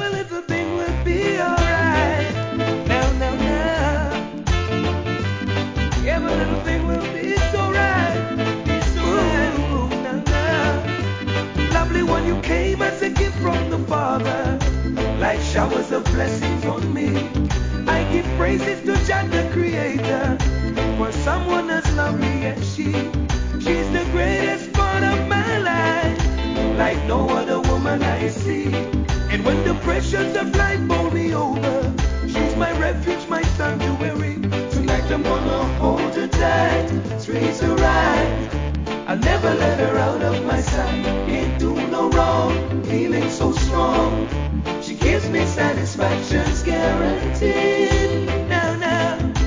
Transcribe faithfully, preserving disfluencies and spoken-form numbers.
Every little thing will be alright. Now, now, now. Every little thing will be so right. Be so right. Ooh, now, now. Lovely one, you came as a gift from the Father, like showers of blessings on me. I give praises to Jah the Creator, for someone has loved me